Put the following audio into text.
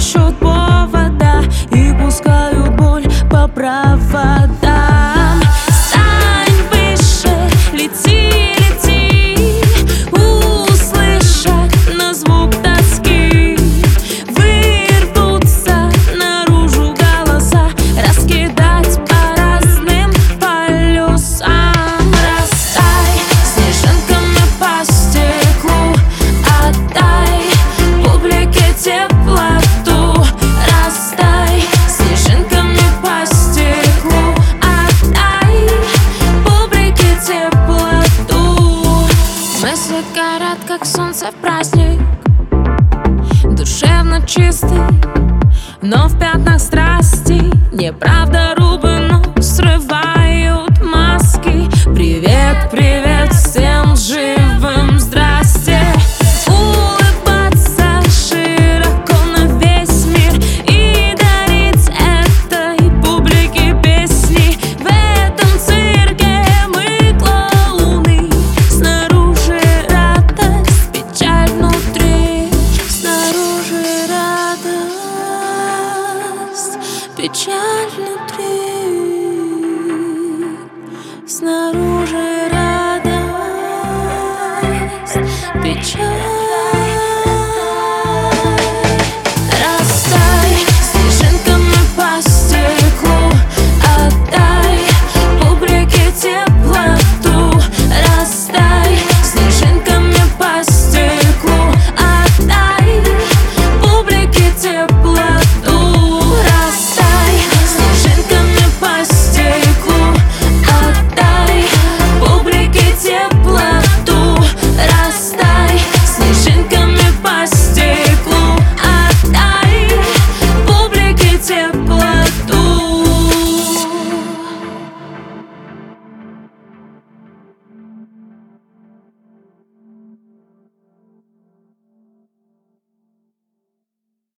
ищут повода и пускают боль по проводам. Стань выше, лети, лети, услышать на звук тоски. Вырвутся наружу голоса, раскидать по разным полюсам. Растай снежинками по стеклу, отдай публике теплоту. Растай снежинками по стеклу, отдай публике теплоту. Мысли горят, как солнце в праздник, душевно чистый, но в пятнах страсти. Неправда рубы, но срывают маски. Привет, привет всем живым, здрасте. Улыбаться широко на весь мир и дарить этой публике песни. В этом цирке мы клоуны. Снаружи радость, печаль внутри. Снаружи радость, печаль внутри.